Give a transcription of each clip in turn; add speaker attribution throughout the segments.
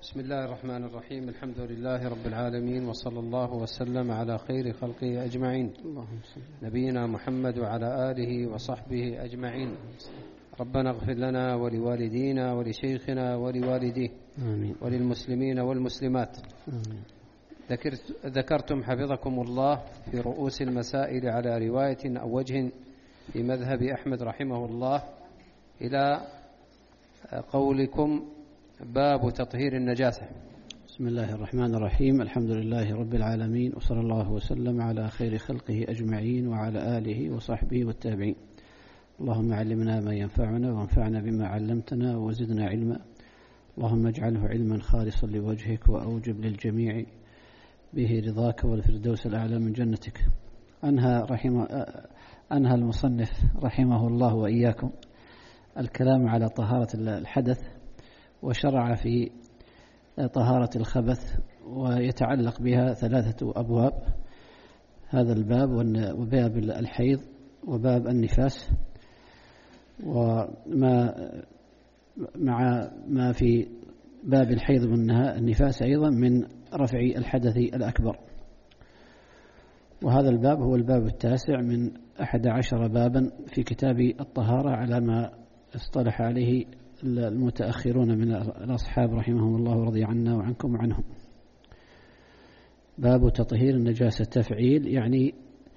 Speaker 1: بسم الله الرحمن الرحيم. الحمد لله رب العالمين، وصلى الله وسلم على خير خلقه أجمعين، نبينا محمد وعلى آله وصحبه أجمعين. ربنا اغفر لنا ولوالدينا ولشيخنا ولوالديه وللمسلمين والمسلمات. ذكرتم حفظكم الله في رؤوس المسائل على رواية أو وجه في مذهب أحمد رحمه الله إلى قولكم باب تطهير النجاسة.
Speaker 2: بسم الله الرحمن الرحيم. الحمد لله رب العالمين، وصلى الله وسلم على خير خلقه أجمعين وعلى آله وصحبه والتابعين. اللهم علمنا ما ينفعنا وانفعنا بما علمتنا وزدنا علما. اللهم اجعله علما خالصا لوجهك وأوجب للجميع به رضاك والفردوس الأعلى من جنتك. أنهى المصنف رحمه الله وإياكم الكلام على طهارة الحدث، وشرع في طهارة الخبث، ويتعلق بها 3 أبواب: هذا الباب وباب الحيض وباب النفاس، وما مع ما في باب الحيض والنفاس أيضا من رفع الحدث الأكبر. وهذا الباب هو الباب 9 من 11 بابا في كتاب الطهارة على ما اصطلح عليه المتأخرون من الأصحاب رحمهم الله ورضي عنا وعنكم وعنهم. باب تطهير النجاسة، تفعيل يعني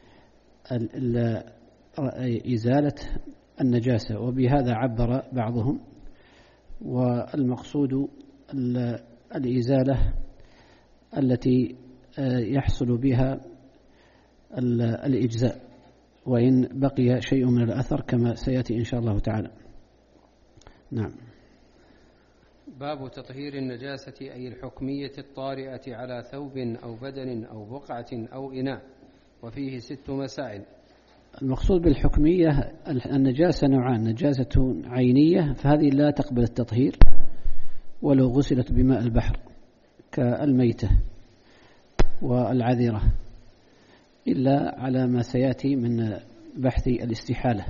Speaker 2: إزالة النجاسة، وبهذا عبر بعضهم، والمقصود الإزالة التي يحصل بها الإجزاء، وإن بقي شيء من الأثر كما سيأتي إن شاء الله تعالى. نعم.
Speaker 1: باب تطهير النجاسة أي الحكمية الطارئة على ثوب أو بدن أو بقعة أو إناء، وفيه 6 مسائل.
Speaker 2: المقصود بالحكمية النجاسة نوعان: نجاسة عينية فهذه لا تقبل التطهير ولو غسلت بماء البحر كالميتة والعذرة، إلا على ما سيأتي من بحث الاستحالة.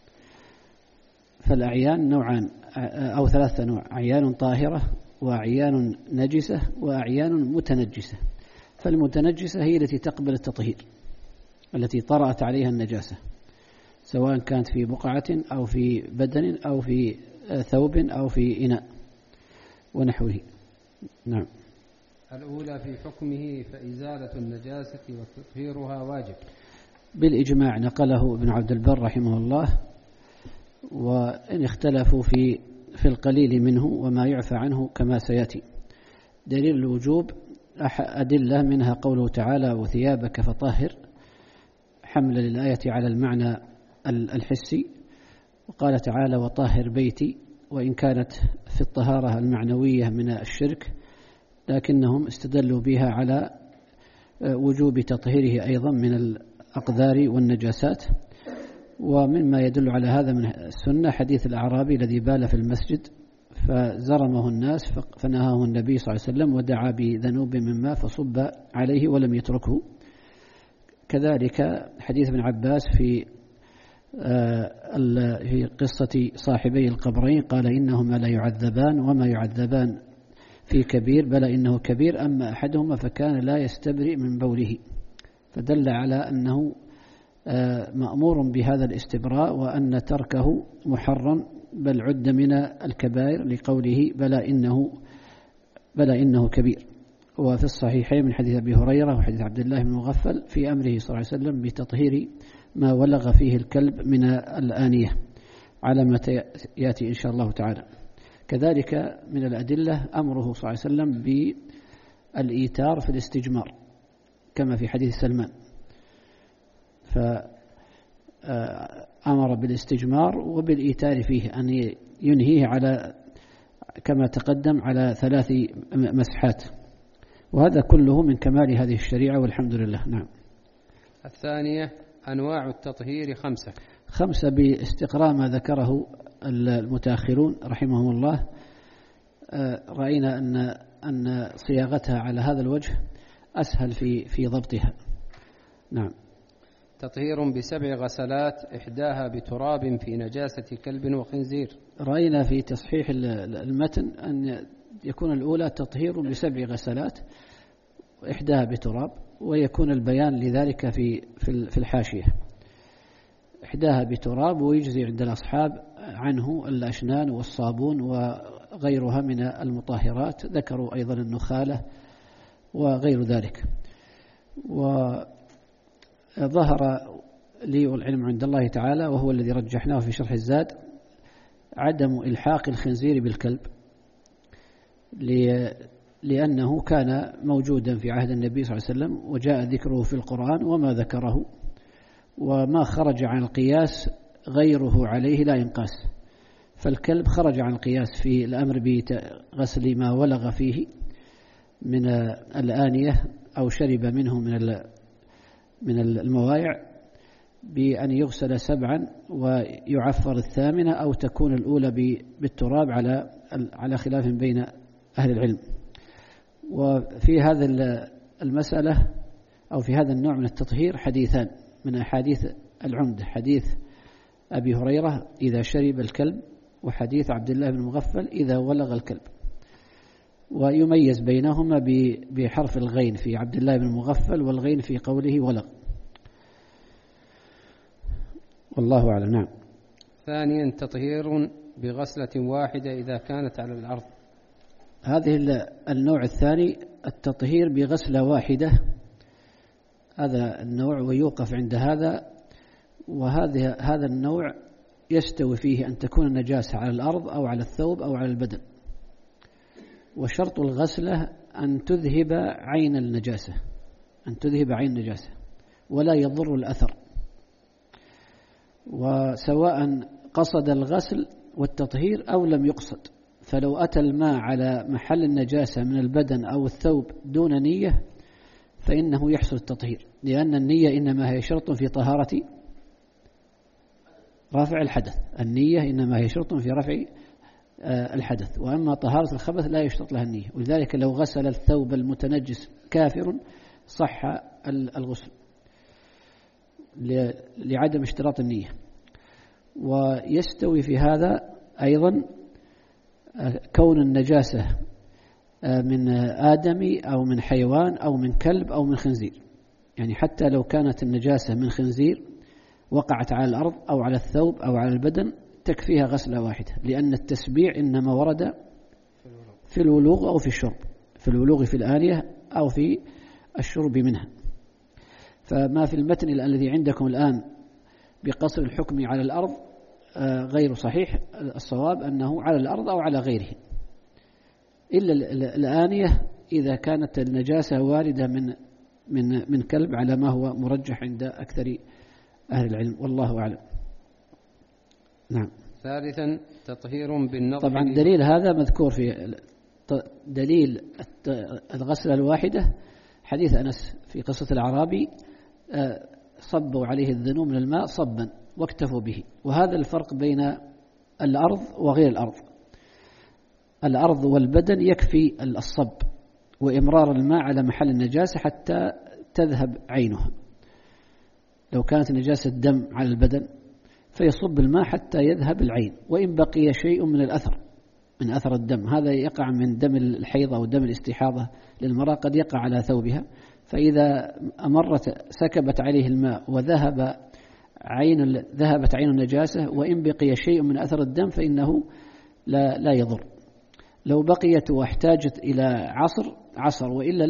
Speaker 2: فالأعيان نوعان أو 3 أنواع: أعيان طاهرة وأعيان نجسة وأعيان متنجسة. فالمتنجسة هي التي تقبل التطهير، التي طرأت عليها النجاسة، سواء كانت في بقعة أو في بدن أو في ثوب أو في إناء ونحوه. نعم.
Speaker 1: الأولى في حكمه فإزالة النجاسة وتطهيرها واجب
Speaker 2: بالإجماع، نقله ابن عبد البر رحمه الله، وإن اختلفوا في القليل منه وما يعفى عنه كما سيأتي. دليل الوجوب أدلة، منها قوله تعالى: وثيابك فطهر، حمل للآية على المعنى الحسي. وقال تعالى: وطهر بيتي، وإن كانت في الطهارة المعنوية من الشرك، لكنهم استدلوا بها على وجوب تطهيره أيضا من الأقذار والنجاسات. ومما يدل على هذا من السنة حديث الأعرابي الذي بال في المسجد فزرمه الناس فنهاه النبي صلى الله عليه وسلم ودعا بذنوب من ماء فصب عليه ولم يتركه. كذلك حديث ابن عباس في قصة صاحبي القبرين، قال: إنهما لا يعذبان وما يعذبان في كبير، بل إنه كبير، أما أحدهما فكان لا يستبرئ من بوله. فدل على أنه مأمور بهذا الاستبراء، وأن تركه محرم بل عد من الكبائر، لقوله: بلى إنه كبير. وفي الصحيحين من حديث أبي هريرة وحديث عبد الله بن مغفل في أمره صلى الله عليه وسلم بتطهير ما ولغ فيه الكلب من الآنية، على ما يأتي إن شاء الله تعالى. كذلك من الأدلة أمره صلى الله عليه وسلم بالإيتار في الاستجمار، كما في حديث سلمان، فأمر بالاستجمار وبالإيتار فيه، أن ينهيه على كما تقدم على 3 مسحات، وهذا كله من كمال هذه الشريعة والحمد لله. نعم.
Speaker 1: الثانية أنواع التطهير
Speaker 2: 5 باستقراء ما ذكره المتأخرون رحمهم الله. رأينا أن صياغتها على هذا الوجه أسهل في ضبطها. نعم.
Speaker 1: تطهير ب7 غسلات إحداها بتراب في نجاسة كلب وخنزير.
Speaker 2: رأينا في تصحيح المتن أن يكون الأولى تطهير ب7 غسلات إحداها بتراب، ويكون البيان لذلك في الحاشية. إحداها بتراب، ويجزي عند الأصحاب عنه الأشنان والصابون وغيرها من المطهرات، ذكروا أيضا النخالة وغير ذلك. وظهر لي العلم عند الله تعالى، وهو الذي رجحناه في شرح الزاد، عدم إلحاق الخنزير بالكلب، لأنه كان موجودا في عهد النبي صلى الله عليه وسلم، وجاء ذكره في القرآن وما ذكره، وما خرج عن القياس غيره عليه لا ينقاس. فالكلب خرج عن القياس في الأمر بغسل ما ولغ فيه من الآنية أو شرب منه من الموايع بأن يغسل 7 ويعفر 8، أو تكون الأولى بالتراب على خلاف بين أهل العلم. وفي هذا المسألة أو في هذا النوع من التطهير حديثان من أحاديث العمدة: حديث أبي هريرة إذا شرب الكلب، وحديث عبد الله بن مغفل إذا ولغ الكلب. ويميز بينهما بحرف الغين في عبد الله بن مغفل، والغين في قوله ولغ. والله أعلم. نعم.
Speaker 1: ثانيا تطهير بغسلة واحدة إذا كانت على الأرض.
Speaker 2: هذه النوع الثاني التطهير بغسلة واحدة، هذا النوع ويوقف عند هذا. هذا النوع يستوي فيه أن تكون النجاسة على الأرض أو على الثوب أو على البدن، وشرط الغسلة أن تذهب عين النجاسة، ولا يضر الأثر. وسواء قصد الغسل والتطهير أو لم يقصد، فلو أتى الماء على محل النجاسة من البدن أو الثوب دون نية فإنه يحصل التطهير، لأن النية إنما هي شرط في طهارة رافع الحدث. النية إنما هي شرط في رفع الحدث، وأما طهارة الخبث لا يشترط لها النية. ولذلك لو غسل الثوب المتنجس كافر صح الغسل لعدم اشتراط النية. ويستوي في هذا أيضا كون النجاسة من آدمي أو من حيوان أو من كلب أو من خنزير، يعني حتى لو كانت النجاسة من خنزير وقعت على الأرض أو على الثوب أو على البدن تكفيها غسلة واحدة، لأن التسبيع إنما ورد في الولوغ أو في الشرب، في الولوغ في الآنية أو في الشرب منها. فما في المتن الذي عندكم الآن بقصر الحكم على الأرض غير صحيح. الصواب أنه على الأرض أو على غيره، إلا الآنية إذا كانت النجاسة واردة من كلب، على ما هو مرجح عند أكثر أهل العلم، والله أعلم. نعم.
Speaker 1: ثالثا تطهير بالنظر.
Speaker 2: طبعا دليل هذا مذكور في دليل الغسلة الواحدة حديث أنس في قصة الأعرابي، صبوا عليه الذنوب من الماء صبا واكتفوا به. وهذا الفرق بين الأرض وغير الأرض. الأرض والبدن يكفي الصب وإمرار الماء على محل النجاسة حتى تذهب عينها. لو كانت نجاسة دم على البدن فيصب الماء حتى يذهب العين، وإن بقي شيء من الأثر من أثر الدم، هذا يقع من دم الحيض أو دم الاستحاضة للمرأة، قد يقع على ثوبها، فإذا أمرت سكبت عليه الماء وذهبت عين النجاسة، وإن بقي شيء من أثر الدم فإنه لا يضر. لو بقيت واحتاجت إلى عصر، وإلا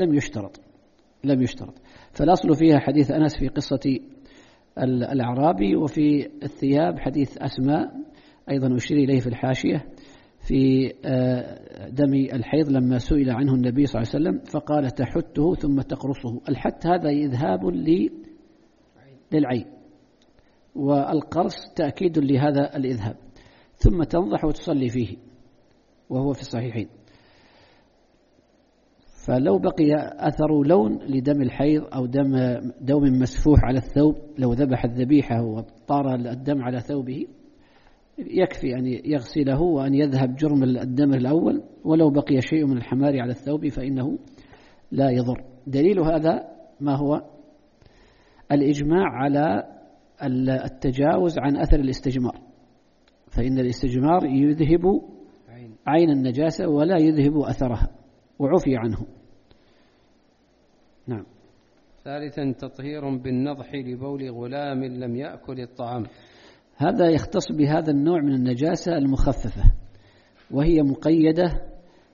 Speaker 2: لم يشترط. فالأصل فيها حديث أنس في قصة الأعرابي، وفي الثياب حديث أسماء أيضا أشير إليه في الحاشية في دم الحيض لما سئل عنه النبي صلى الله عليه وسلم فقال تحته ثم تقرصه. الحت هذا إذهاب للعين، والقرص تأكيد لهذا الإذهاب، ثم تنضح وتصلي فيه، وهو في الصحيحين. فلو بقي أثر لون لدم الحيض أو دوم مسفوح على الثوب، لو ذبح الذبيحة وطار الدم على ثوبه يكفي أن يغسله وأن يذهب جرم الدم الأول، ولو بقي شيء من الحمار على الثوب فإنه لا يضر. دليل هذا ما هو؟ الإجماع على التجاوز عن أثر الاستجمار، فإن الاستجمار يذهب عين النجاسة ولا يذهب أثرها وعفي عنه. نعم.
Speaker 1: ثالثا تطهير بالنضح لبول غلام لم يأكل الطعام.
Speaker 2: هذا يختص بهذا النوع من النجاسة المخففة، وهي مقيدة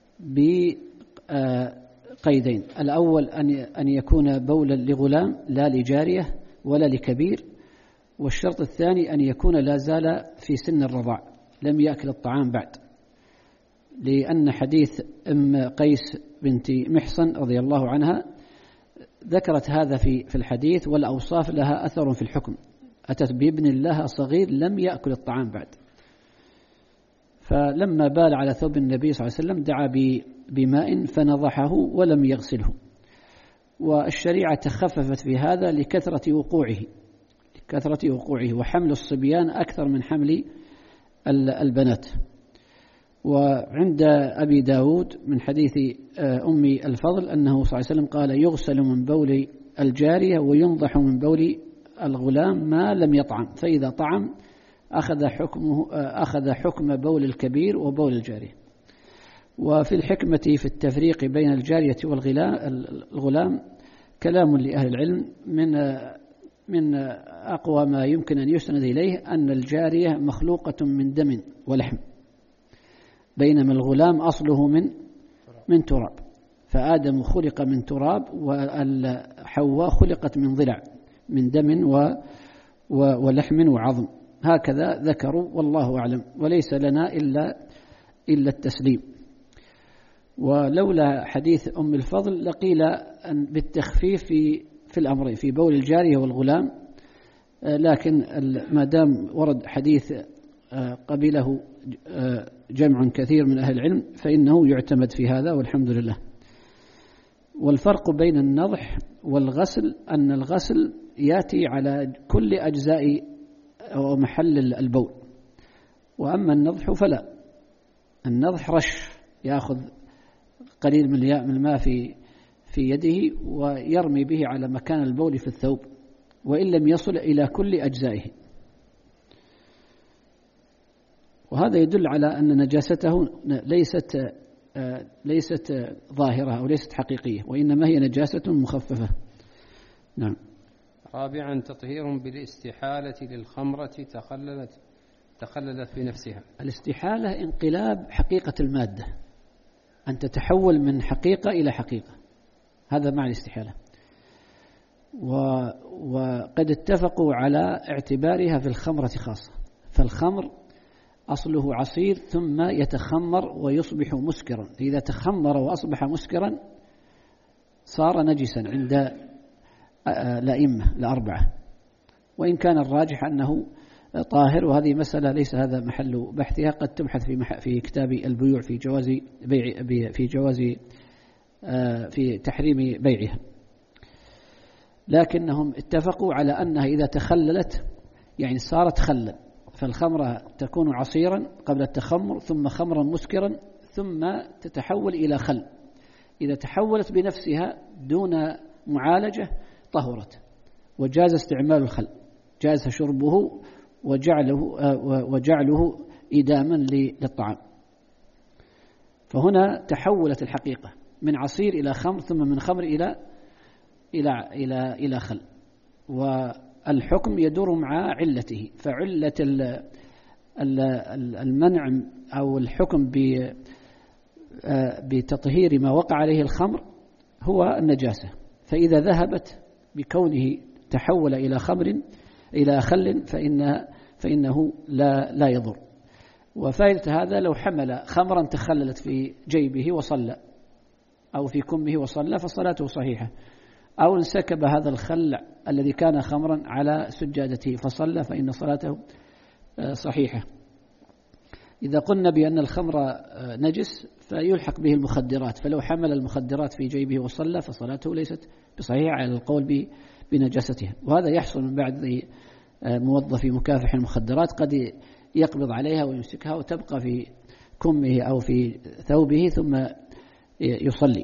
Speaker 2: بقيدين: الأول أن يكون بولا لغلام لا لجارية ولا لكبير، والشرط الثاني أن يكون لا زال في سن الرضاع لم يأكل الطعام بعد، لأن حديث أم قيس بنت محصن رضي الله عنها ذكرت هذا في الحديث، والأوصاف لها أثر في الحكم. أتت بابن لها صغير لم يأكل الطعام بعد، فلما بال على ثوب النبي صلى الله عليه وسلم دعا بماء فنضحه ولم يغسله. والشريعة تخففت في هذا لكثرة وقوعه وحمل الصبيان أكثر من حمل البنات. وعند أبي داود من حديث أم الفضل أنه صلى الله عليه وسلم قال: يغسل من بول الجارية وينضح من بول الغلام ما لم يطعم، فإذا طعم أخذ حكم بول الكبير وبول الجارية. وفي الحكمة في التفريق بين الجارية والغلام كلام لأهل العلم، من أقوى ما يمكن أن يسند إليه أن الجارية مخلوقة من دم ولحم، بينما الغلام أصله من تراب، فآدم خلق من تراب وحواء خلقت من ضلع من دم ولحم وعظم، هكذا ذكروا والله أعلم، وليس لنا إلا التسليم. ولولا حديث أم الفضل لقيل بالتخفيف في الأمرين، في بول الجارية والغلام، لكن ما دام ورد حديث قبله جمع كثير من أهل العلم فإنه يعتمد في هذا والحمد لله. والفرق بين النضح والغسل أن الغسل يأتي على كل أجزاء أو محل البول، وأما النضح فلا. النضح رش، يأخذ قليل من الماء في يده ويرمي به على مكان البول في الثوب، وإن لم يصل إلى كل أجزائه. وهذا يدل على أن نجاسته ليست ظاهرة أو ليست حقيقية، وإنما هي نجاسة مخففة. نعم.
Speaker 1: رابعا تطهير بالاستحالة للخمرة تخللت في نفسها.
Speaker 2: الاستحالة انقلاب حقيقة المادة، أن تتحول من حقيقة إلى حقيقة، هذا معنى الاستحالة. وقد اتفقوا على اعتبارها في الخمرة خاصة، فالخمر أصله عصير ثم يتخمر ويصبح مسكرا، إذا تخمر وأصبح مسكرا صار نجسا عند الأئمة الأربعة، وإن كان الراجح أنه طاهر، وهذه مسألة ليس هذا محل بحثها، قد تبحث في كتاب البيوع في تحريم بيعها. لكنهم اتفقوا على أنها إذا تخللت يعني صارت خلا، فالخمرة تكون عصيرا قبل التخمر ثم خمرا مسكرا ثم تتحول إلى خل، إذا تحولت بنفسها دون معالجة طهرت، وجاز استعمال الخل، جاز شربه وجعله إداما للطعام. فهنا تحولت الحقيقة من عصير إلى خمر، ثم من خمر إلى خل، والحكم يدور مع علته. فعلة المنع أو الحكم بتطهير ما وقع عليه الخمر هو النجاسة، فإذا ذهبت بكونه تحول إلى خل فإنه لا يضر. وفائدة هذا لو حمل خمرا تخللت في جيبه وصلى أو في كمه وصلى فصلاته صحيحة، أو انسكب هذا الخل الذي كان خمرا على سجادته فصلى فإن صلاته صحيحة. إذا قلنا بأن الخمر نجس فيلحق به المخدرات، فلو حمل المخدرات في جيبه وصلى فصلاته ليست بصحيحة على القول بنجاستها. وهذا يحصل من بعد موظف مكافح المخدرات قد يقبض عليها ويمسكها وتبقى في كمه أو في ثوبه ثم يصلي.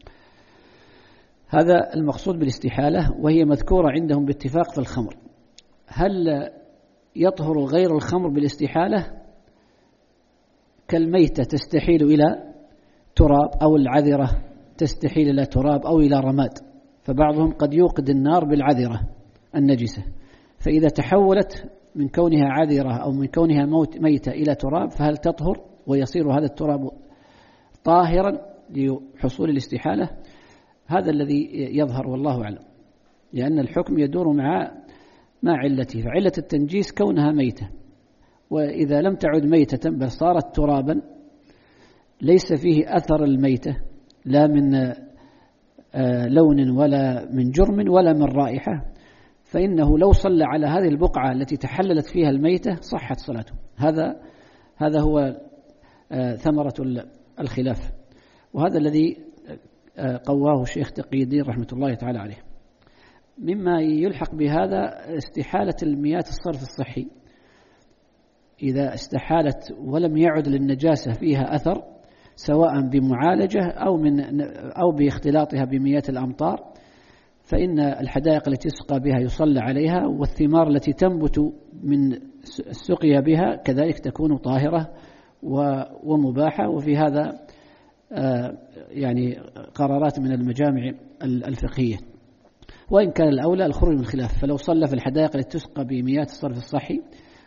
Speaker 2: هذا المقصود بالاستحالة، وهي مذكورة عندهم باتفاق في الخمر. هل يطهر غير الخمر بالاستحالة؟ كالميتة تستحيل إلى تراب، أو العذرة تستحيل إلى تراب أو إلى رماد، فبعضهم قد يوقد النار بالعذرة النجسة، فإذا تحولت من كونها عذرة أو من كونها ميتة إلى تراب فهل تطهر ويصير هذا التراب طاهرا لحصول الاستحالة؟ هذا الذي يظهر والله أعلم، لأن الحكم يدور مع علته، فعلة التنجيس كونها ميتة، وإذا لم تعد ميتة بل صارت ترابا ليس فيه أثر الميتة لا من لون ولا من جرم ولا من رائحة، فإنه لو صلى على هذه البقعة التي تحللت فيها الميتة صحت صلاته. هذا هو ثمرة الخلاف، وهذا الذي قواه الشيخ تقي الدين رحمة الله تعالى عليه. مما يلحق بهذا استحالة المياه الصرف الصحي، إذا استحالت ولم يعد للنجاسة فيها أثر سواء بمعالجة أو باختلاطها بمياه الأمطار، فإن الحدائق التي يسقى بها يصلى عليها، والثمار التي تنبت من السقيا بها كذلك تكون طاهرة ومباحة. وفي هذا يعني قرارات من المجامع الفقهية، وإن كان الأولى الخروج من الخلاف، فلو صلى في الحدائق التي تسقى بمياه الصرف الصحي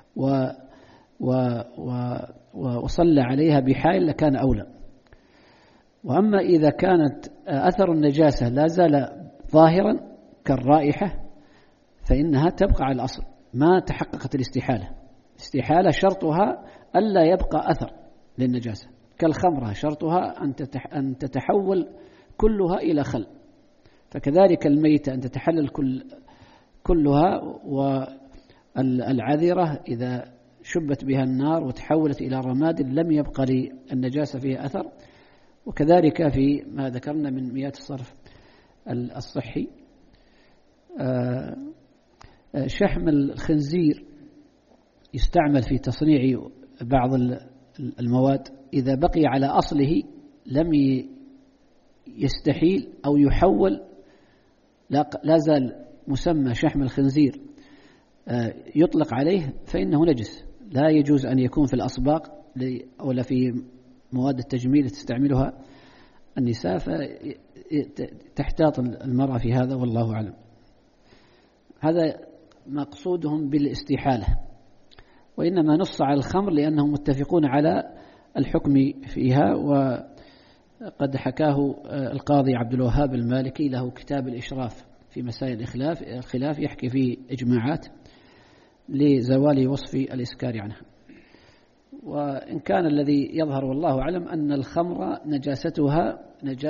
Speaker 2: وصلى عليها بحائل لكان أولى. وأما إذا كانت أثر النجاسة لا زال ظاهرا كالرائحة فإنها تبقى على الأصل، ما تحققت الاستحالة. استحالة شرطها ألا يبقى أثر للنجاسة، كالخمرة شرطها أن تتحول كلها إلى خل، فكذلك الميتة أن تتحلل كلها، والعذرة إذا شبت بها النار وتحولت إلى رماد لم يبقى للنجاسة فيها أثر. وكذلك في ما ذكرنا من مياه الصرف الصحي، شحم الخنزير يستعمل في تصنيع بعض المواد، إذا بقي على أصله لم يستحيل أو يحول، لا زال مسمى شحم الخنزير يطلق عليه فإنه نجس، لا يجوز أن يكون في الأصباغ ولا في مواد التجميل تستعملها النساء، فتحتاط المرأة في هذا والله أعلم. هذا مقصودهم بالاستحالة، وإنما نص على الخمر لأنهم متفقون على الحكم فيها. وقد حكاه القاضي عبد الوهاب المالكي، له كتاب الإشراف في مسائل الخلاف يحكي فيه إجماعات لزوال وصف الإسكار عنها. وإن كان الذي يظهر والله أعلم أن الخمر نجاستها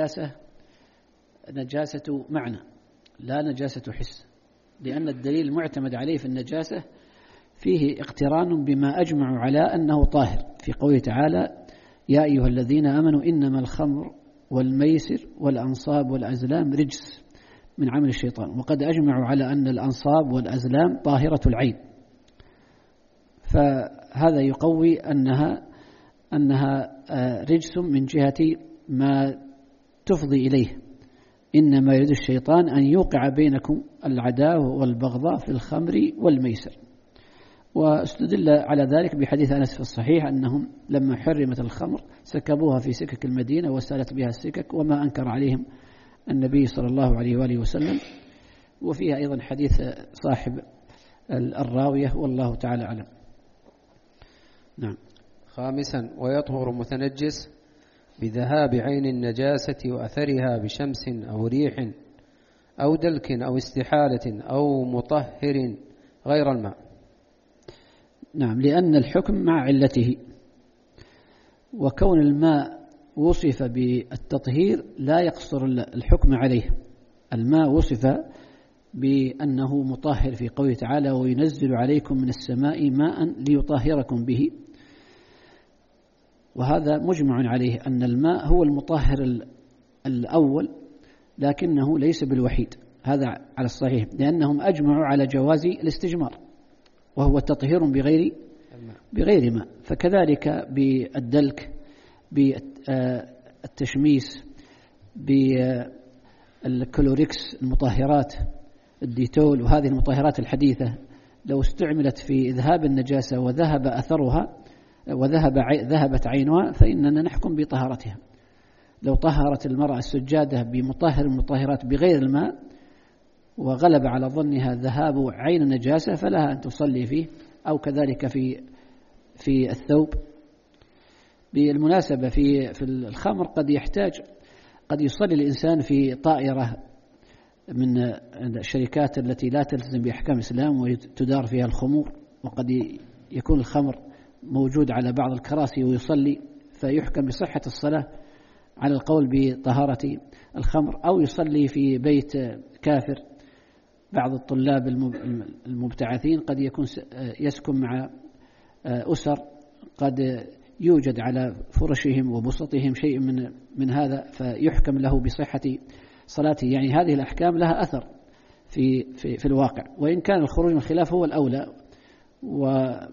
Speaker 2: نجاسة معنى لا نجاسة حس، لأن الدليل المعتمد عليه في النجاسة فيه اقتران بما أجمعوا على أنه طاهر، في قوله تعالى: يا أيها الذين آمنوا إنما الخمر والميسر والأنصاب والأزلام رجس من عمل الشيطان، وقد أجمعوا على أن الأنصاب والأزلام طاهرة العين، فهذا يقوي أنها رجس من جهة ما تفضي إليه. إنما يريد الشيطان أن يوقع بينكم العداوة والبغضاء في الخمر والميسر. واستدل على ذلك بحديث أنس في الصحيح أنهم لما حرمت الخمر سكبوها في سكك المدينة وسالت بها السكك، وما أنكر عليهم النبي صلى الله عليه وآله وسلم. وفيها أيضا حديث صاحب الراوية والله تعالى أعلم. نعم.
Speaker 1: خامسا: ويطهر متنجس بذهاب عين النجاسة وأثرها بشمس أو ريح أو دلك أو استحالة أو مطهر غير الماء.
Speaker 2: نعم، لأن الحكم مع علته، وكون الماء وصف بالتطهير لا يقصر الحكم عليه. الماء وصف بأنه مطهر في قوله تعالى: وينزل عليكم من السماء ماء ليطهركم به، وهذا مجمع عليه أن الماء هو المطهر الأول، لكنه ليس بالوحيد، هذا على الصحيح، لأنهم أجمعوا على جواز الاستجمار وهو تطهير بغير ماء. فكذلك بالدلك، بالتشميس، بالكلوريكس، المطهرات، الديتول وهذه المطهرات الحديثة لو استعملت في إذهاب النجاسة وذهب أثرها ذهبت عينها فإننا نحكم بطهارتها. لو طهرت المرأة السجادة بمطهر من المطهرات بغير الماء وغلب على ظنها ذهاب عين النجاسة فلها أن تصلي فيه، أو كذلك في الثوب. بالمناسبة في الخمر قد يصلي الإنسان في طائرة من الشركات التي لا تلتزم بأحكام الإسلام وتدار فيها الخمور، وقد يكون الخمر موجود على بعض الكراسي ويصلي، فيحكم بصحة الصلاة على القول بطهارة الخمر. أو يصلي في بيت كافر. بعض الطلاب المبتعثين قد يكون يسكن مع أسر قد يوجد على فرشهم وبسطهم شيء من هذا، فيحكم له بصحة صلاته. يعني هذه الأحكام لها أثر في الواقع، وإن كان الخروج من الخلاف هو الأولى. وإذا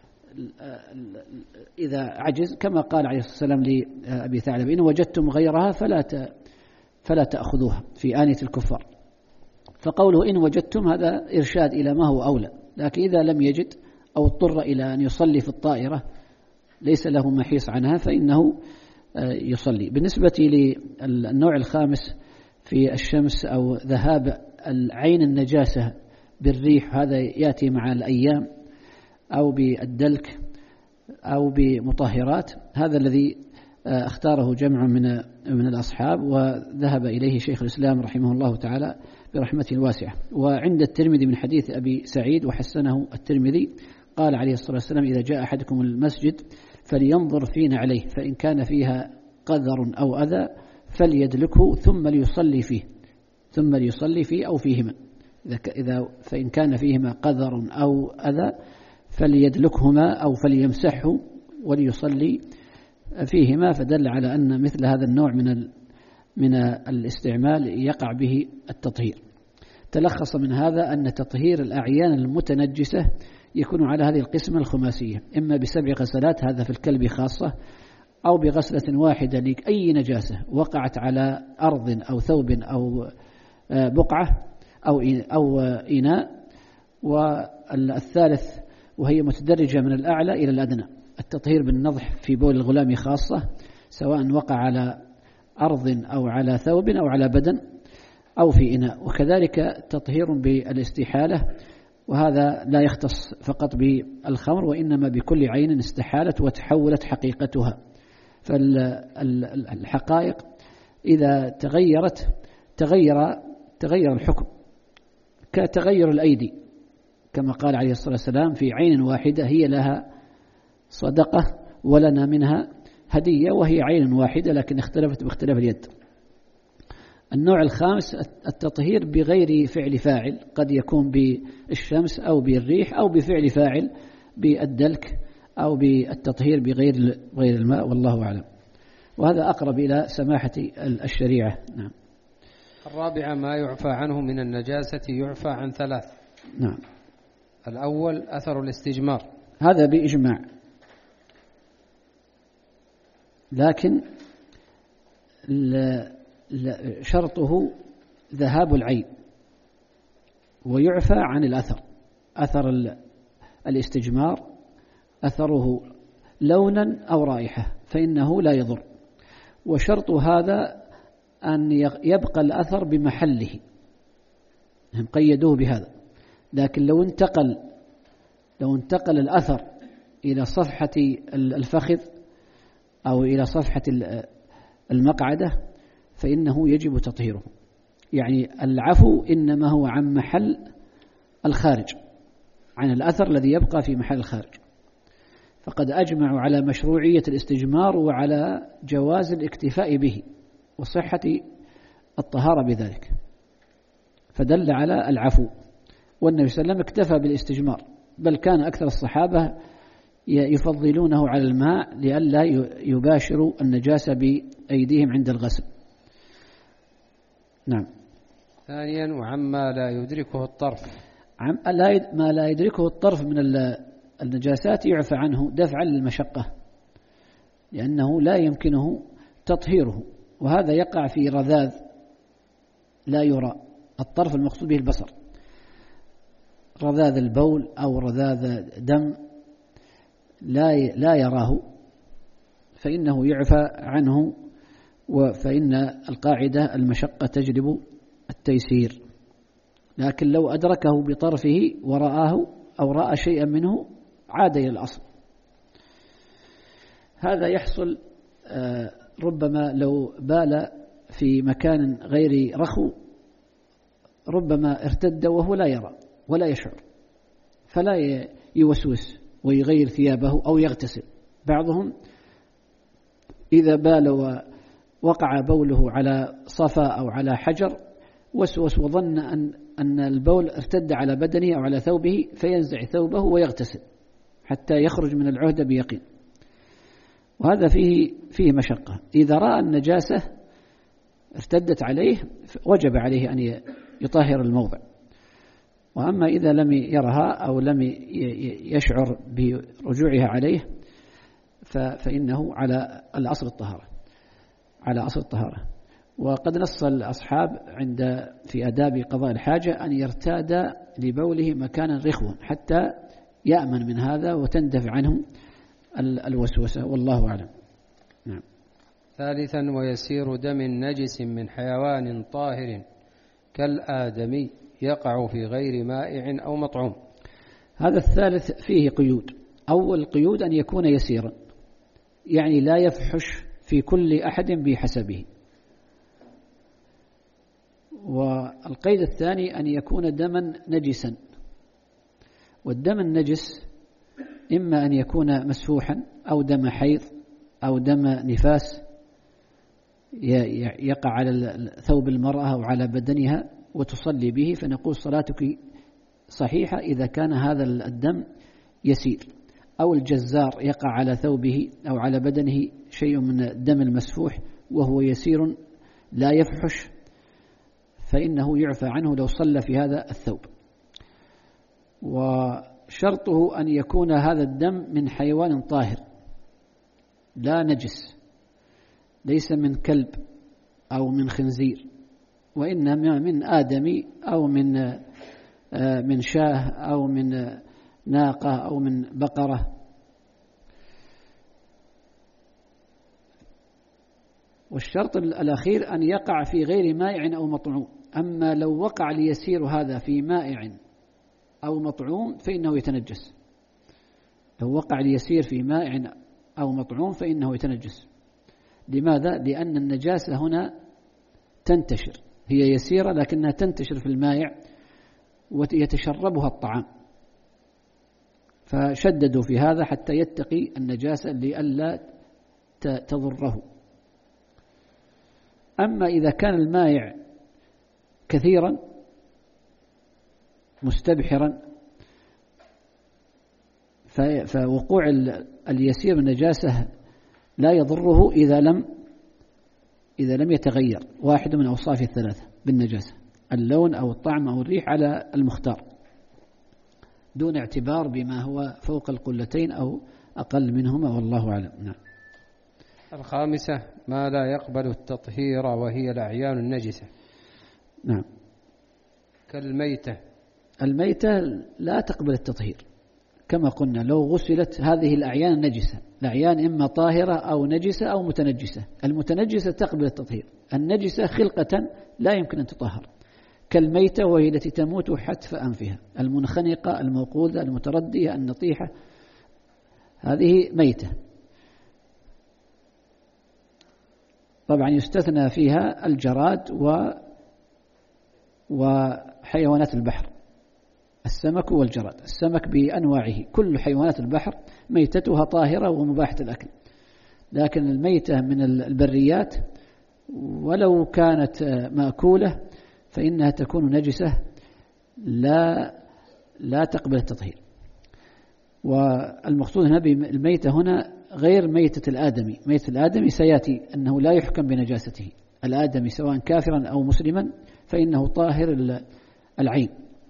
Speaker 2: عجز كما قال عليه الصلاة والسلام لأبي ثعلب: إن وجدتم غيرها فلا تأخذوها في آنية الكفار. فقوله إن وجدتم هذا إرشاد إلى ما هو أولى، لكن إذا لم يجد أو اضطر إلى أن يصلي في الطائرة ليس له محيص عنها فإنه يصلي. بالنسبة للنوع الخامس في الشمس أو ذهاب العين النجاسة بالريح، هذا يأتي مع الأيام أو بالدلك أو بمطهرات. هذا الذي اختاره جمع من الأصحاب وذهب إليه شيخ الإسلام رحمه الله تعالى برحمته الواسعة. وعند الترمذي من حديث أبي سعيد وحسنه الترمذي قال عليه الصلاة والسلام: إذا جاء أحدكم المسجد فلينظر في نعليه فإن كان فيها قذر أو أذى فليدلكه ثم ليصلي فيه أو فيهما. فإن كان فيهما قذر أو أذى فليدلكهما أو فليمسحه وليصلي فيهما. فدل على أن مثل هذا النوع من الاستعمال يقع به التطهير. تلخص من هذا أن تطهير الأعيان المتنجسة يكون على هذه القسمة الخماسية: إما ب7 غسلات، هذا في الكلب خاصة، أو بغسلة واحدة لأي نجاسة وقعت على أرض أو ثوب أو بقعة أو إناء. والثالث وهي متدرجة من الأعلى إلى الأدنى: التطهير بالنضح في بول الغلام خاصة، سواء وقع على أرض أو على ثوب أو على بدن أو في إناء. وكذلك تطهير بالاستحالة، وهذا لا يختص فقط بالخمر وإنما بكل عين استحالت وتحولت حقيقتها. فالحقائق إذا تغيرت تغير الحكم، كتغير الأيدي كما قال عليه الصلاة والسلام: في عين واحدة هي لها صدقة ولنا منها هدية، وهي عين واحدة لكن اختلفت باختلاف اليد. النوع الخامس التطهير بغير فعل فاعل، قد يكون بالشمس أو بالريح أو بفعل فاعل بالدلك أو بالتطهير بغير الماء، والله أعلم. وهذا أقرب إلى سماحة الشريعة. نعم.
Speaker 1: الرابعة: ما يعفى عنه من النجاسة يعفى عن 3.
Speaker 2: نعم.
Speaker 1: الأول أثر الاستجمار،
Speaker 2: هذا بإجماع، لكن شرطه ذهاب العين، ويعفى عن الأثر. أثر الاستجمار أثره لونا أو رائحة فإنه لا يضر، وشرط هذا أن يبقى الأثر بمحله، هم قيدوه بهذا. لكن لو انتقل الأثر إلى صفحة الفخذ أو إلى صفحة المقعدة فإنه يجب تطهيره. يعني العفو إنما هو عن محل الخارج، عن الأثر الذي يبقى في محل الخارج. فقد أجمعوا على مشروعية الاستجمار وعلى جواز الاكتفاء به وصحة الطهارة بذلك، فدل على العفو. والنبي صلى الله عليه وسلم اكتفى بالاستجمار، بل كان أكثر الصحابة يفضلونه على الماء لئلا يباشروا النجاسة بأيديهم عند الغسل. نعم.
Speaker 1: ثانيا: وعما لا يدركه الطرف،
Speaker 2: ما لا يدركه الطرف من النجاسات يعفى عنه دفعا للمشقة، لأنه لا يمكنه تطهيره، وهذا يقع في رذاذ لا يرى. الطرف المقصود به البصر، رذاذ البول أو رذاذ دم لا يراه فإنه يعفى عنه، فإن القاعدة المشقة تجلب التيسير. لكن لو أدركه بطرفه ورآه أو رأى شيئا منه عاد إلى الأصل. هذا يحصل ربما لو بال في مكان غير رخو، ربما ارتد وهو لا يرى ولا يشعر، فلا يوسوس ويغير ثيابه أو يغتسل. بعضهم إذا بال ووقع بوله على صفا أو على حجر وسوس وظن أن البول ارتد على بدنه أو على ثوبه، فينزع ثوبه ويغتسل حتى يخرج من العهدة بيقين، وهذا فيه مشقة. إذا رأى النجاسة ارتدت عليه وجب عليه أن يطهر الموضع. وأما إذا لم يرها أو لم يشعر برجوعها عليه فإنه على الأصل الطهارة. وقد نص الأصحاب في آداب قضاء الحاجة أن يرتاد لبوله مكانا رخوا حتى يأمن من هذا وتندفع عنه الوسوسة، والله أعلم. نعم.
Speaker 1: ثالثا: ويسير دم نجس من حيوان طاهر كالآدمي يقع في غير مائع أو مطعوم.
Speaker 2: هذا الثالث فيه قيود. أول قيود أن يكون يسيرا، يعني لا يفحش في كل أحد بحسبه. والقيد الثاني أن يكون دما نجسا، والدم النجس إما أن يكون مسفوحا أو دم حيض أو دم نفاس يقع على ثوب المرأة أو على بدنها وتصلي به، فنقول صلاتك صحيحة إذا كان هذا الدم يسير. أو الجزار يقع على ثوبه أو على بدنه شيء من الدم المسفوح وهو يسير لا يفحش، فإنه يعفى عنه لو صلى في هذا الثوب. وشرطه أن يكون هذا الدم من حيوان طاهر لا نجس، ليس من كلب أو من خنزير، وإنما من آدمي أو من شاه أو من ناقة أو من بقرة. والشرط الأخير أن يقع في غير مائع أو مطعوم. أما لو وقع ليسير هذا في مائع أو مطعوم فإنه يتنجس. لو وقع ليسير في مائع أو مطعوم فإنه يتنجس. لماذا؟ لأن النجاسة هنا تنتشر، هي يسيرة لكنها تنتشر في المائع ويتشربها الطعام، فشددوا في هذا حتى يتقي النجاسة لئلا تضره. أما إذا كان المائع كثيرا مستبحرا فوقوع اليسير من النجاسة لا يضره إذا لم يتغير واحد من أوصاف الثلاثة بالنجاسة، اللون أو الطعم أو الريح على المختار، دون اعتبار بما هو فوق القلتين أو أقل منهما، والله أعلم. نعم.
Speaker 1: الخامسة: ما لا يقبل التطهير وهي الأعيان النجسة.
Speaker 2: نعم.
Speaker 1: كالميتة.
Speaker 2: الميتة لا تقبل التطهير كما قلنا. لو غسلت هذه الأعيان النجسة، الأعيان إما طاهرة أو نجسة أو متنجسة. المتنجسة تقبل التطهير، النجسة خلقة لا يمكن أن تطهر. كالميتة وهي التي تموت حتف أنفها، المنخنقة الموقوذة المتردية النطيحة، هذه ميتة. طبعا يستثنى فيها الجراد وحيوانات البحر، السمك والجراد. السمك بأنواعه، كل حيوانات البحر ميتتها طاهرة ومباحة الأكل. لكن الميتة من البريات ولو كانت مأكولة فإنها تكون نجسة لا تقبل التطهير. والمقصود هنا بالميتة هنا غير ميتة الآدمي. ميتة الآدمي سيأتي أنه لا يحكم بنجاسته. الآدمي سواء كافرا أو مسلما فإنه طاهر العين.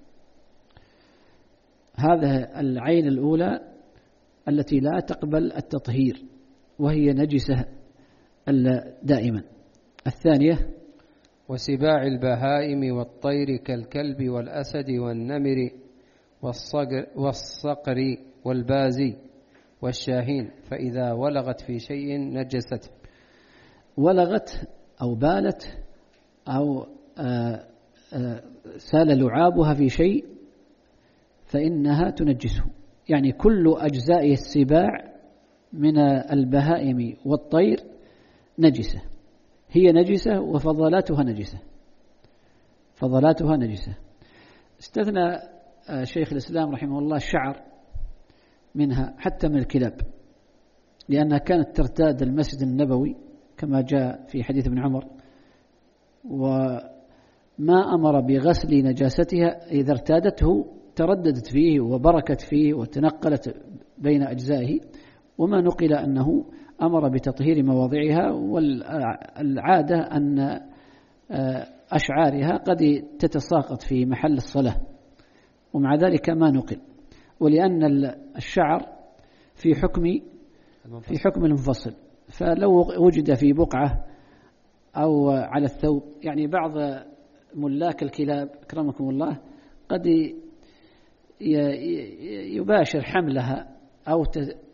Speaker 2: هذا العين الأولى التي لا تقبل التطهير وهي نجسة دائما. الثانية:
Speaker 1: وسباع البهائم والطير كالكلب والأسد والنمر والصقر والبازي والشاهين فإذا ولغت في شيء نجسته.
Speaker 2: ولغت أو بالت أو سال لعابها في شيء فإنها تنجسه، يعني كل أجزاء السباع من البهائم والطير نجسة، هي نجسة وفضلاتها نجسة، فضلاتها نجسة. استثنى شيخ الإسلام رحمه الله الشعر منها حتى من الكلاب، لأنها كانت ترتاد المسجد النبوي كما جاء في حديث ابن عمر، وما أمر بغسل نجاستها إذا ارتادته ترددت فيه وبركت فيه وتنقلت بين أجزائه، وما نقل أنه أمر بتطهير مواضعها، والعادة أن أشعارها قد تتساقط في محل الصلاة، ومع ذلك ما نقل. ولأن الشعر في حكم المنفصل، فلو وجد في بقعة أو على الثوب، يعني بعض ملاك الكلاب أكرمكم الله قد يباشر حملها أو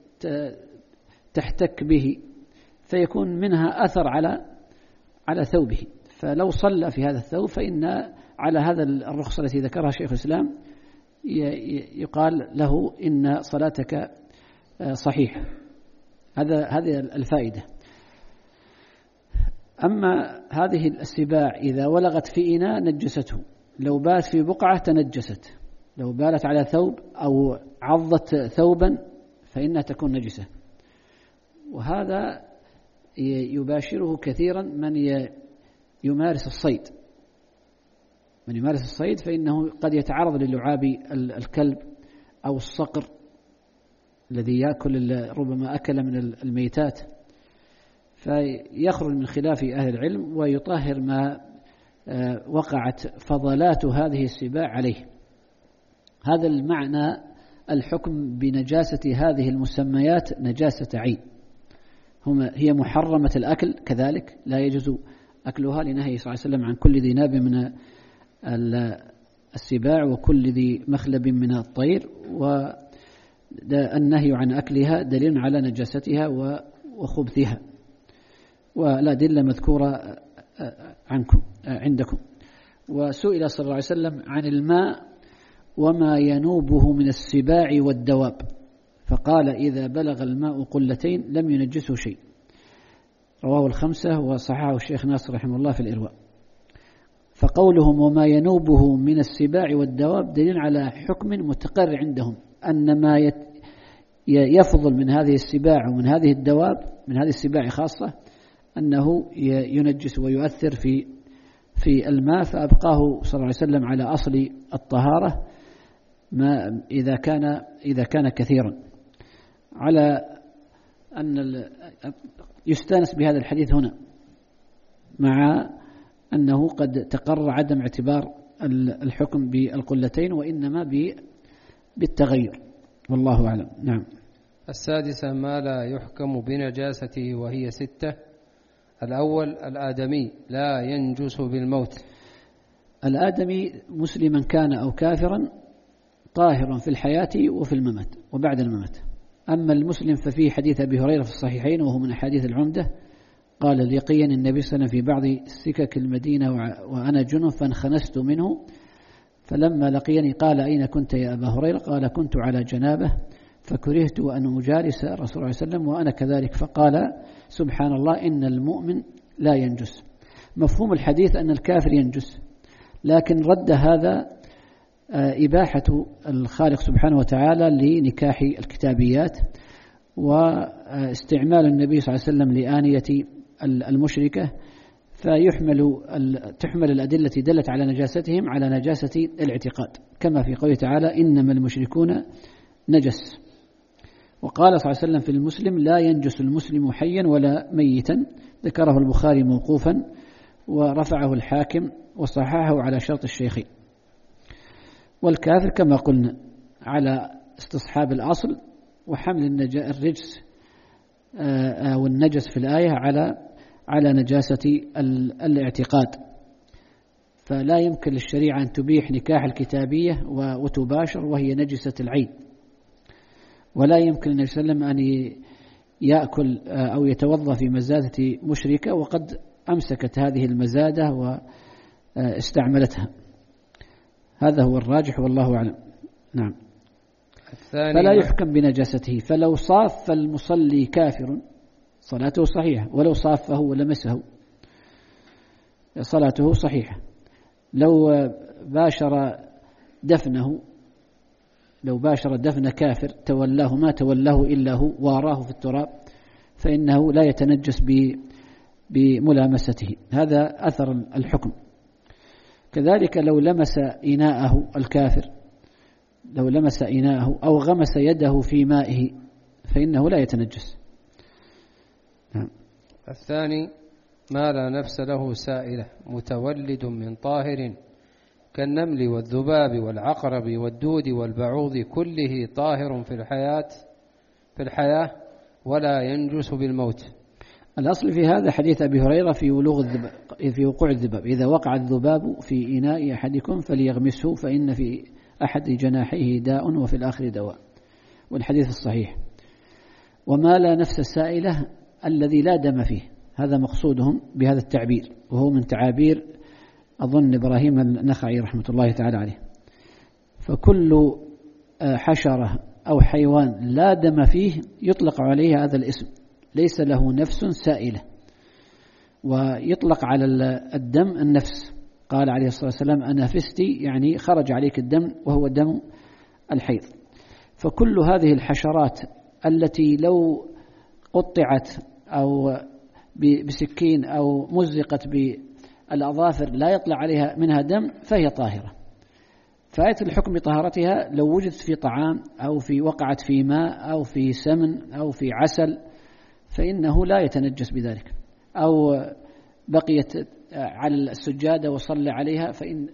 Speaker 2: تحتك به فيكون منها أثر على ثوبه، فلو صلى في هذا الثوب فإن على هذا الرخصة التي ذكرها شيخ الإسلام يقال له إن صلاتك صحيحة. هذه الفائدة. أما هذه السباع إذا ولغت في إناء نجسته، لو بات في بقعة تنجست، لو بالت على ثوب أو عضت ثوبا فإنها تكون نجسة. وهذا يباشره كثيرا من يمارس الصيد، من يمارس الصيد فإنه قد يتعرض للعاب الكلب أو الصقر الذي يأكل ربما أكل من الميتات، فيخرج من خلاف أهل العلم ويطهر ما وقعت فضلات هذه السباع عليه. هذا المعنى الحكم بنجاسة هذه المسميات نجاسة عين، هي محرمة الأكل كذلك، لا يجوز أكلها لنهي صلى الله عليه وسلم عن كل ذي ناب من السباع وكل ذي مخلب من الطير، والنهي عن أكلها دليل على نجاستها وخبثها، والأدلة مذكورة عندكم. وسئل صلى الله عليه وسلم عن الماء وما ينوبه من السباع والدواب، فقال إذا بلغ الماء قلتين لم ينجسه شيء، رواه الخمسة وصححه الشيخ ناصر رحمه الله في الإرواء. فقولهم وما ينوبه من السباع والدواب دليل على حكم متقرر عندهم، أن ما يفضل من هذه السباع ومن هذه الدواب، من هذه السباع خاصة، أنه ينجس ويؤثر في الماء، فأبقاه صلى الله عليه وسلم على أصل الطهارة ما إذا كان كثيرا، على أن يستانس بهذا الحديث هنا، مع أنه قد تقرر عدم اعتبار الحكم بالقلتين وإنما بالتغير، والله أعلم. نعم.
Speaker 1: السادسة ما لا يحكم بنجاسته، وهي 6. الأول الآدمي لا ينجس بالموت.
Speaker 2: الآدمي مسلما كان أو كافرا طاهرا في الحياة وفي الممات وبعد الممات. أما المسلم ففي حديث أبي هريرة في الصحيحين وهو من أحاديث العمدة، قال لقيني النبي صلى الله عليه وسلم في بعض سكك المدينة وأنا جنب فانخنست منه، فلما لقيني قال أين كنت يا أبا هريرة؟ قال كنت على جنابه فكرهت أن أجالس رسول الله صلى الله عليه وسلم وأنا كذلك، فقال سبحان الله إن المؤمن لا ينجس. مفهوم الحديث أن الكافر ينجس، لكن رد هذا إباحة الخالق سبحانه وتعالى لنكاح الكتابيات واستعمال النبي صلى الله عليه وسلم لآنية المشركة، تحمل الأدلة التي دلت على نجاستهم على نجاسة الاعتقاد، كما في قوله تعالى إنما المشركون نجس. وقال صلى الله عليه وسلم في المسلم لا ينجس المسلم حيا ولا ميتا، ذكره البخاري موقوفا ورفعه الحاكم وصححه على شرط الشيخين. والكافر كما قلنا على استصحاب الأصل وحمل الرجس أو النجس في الآية على نجاسة الاعتقاد، فلا يمكن للشريعة أن تبيح نكاح الكتابية وتباشر وهي نجسة العين. ولا يمكن النبي صلى الله عليه وسلم أن يأكل أو يتوضأ في مزادة مشركة وقد أمسكت هذه المزادة واستعملتها. هذا هو الراجح والله أعلم. نعم. فلا يحكم بنجاسته، فلو صاف المصلي كافر صلاته صحيحة، ولو صافه ولمسه صلاته صحيحة. لو باشر دفن كافر تولاه ما تولاه إلا هو واراه في التراب فإنه لا يتنجس بملامسته. هذا أثر الحكم. كذلك لو لمس إناءه الكافر، لو لمس إناءه أو غمس يده في مائه فإنه لا يتنجس. نعم.
Speaker 1: الثاني ما لا نفس له سائلة متولد من طاهر كالنمل والذباب والعقرب والدود والبعوض كله طاهر في الحياة ولا ينجس بالموت.
Speaker 2: الأصل في هذا حديث أبي هريرة في وقوع الذباب: إذا وقع الذباب في إناء أحدكم فليغمسه فإن في أحد جناحيه داء وفي الآخر دواء، والحديث الصحيح. وما لا نفس السائلة الذي لا دم فيه، هذا مقصودهم بهذا التعبير، وهو من تعابير أظن إبراهيم النخعي رحمة الله تعالى عليه. فكل حشرة أو حيوان لا دم فيه يطلق عليه هذا الاسم، ليس له نفس سائلة. ويطلق على الدم النفس، قال عليه الصلاة والسلام: أنا نفستي، يعني خرج عليك الدم وهو دم الحيض. فكل هذه الحشرات التي لو قطعت أو بسكين أو مزقت بالأظافر لا يطلع عليها منها دم فهي طاهرة. فآية الحكم بطهارتها لو وجدت في طعام أو وقعت في ماء أو في سمن أو في عسل فإنه لا يتنجس بذلك، أو بقيت على السجادة وصلى عليها، فإن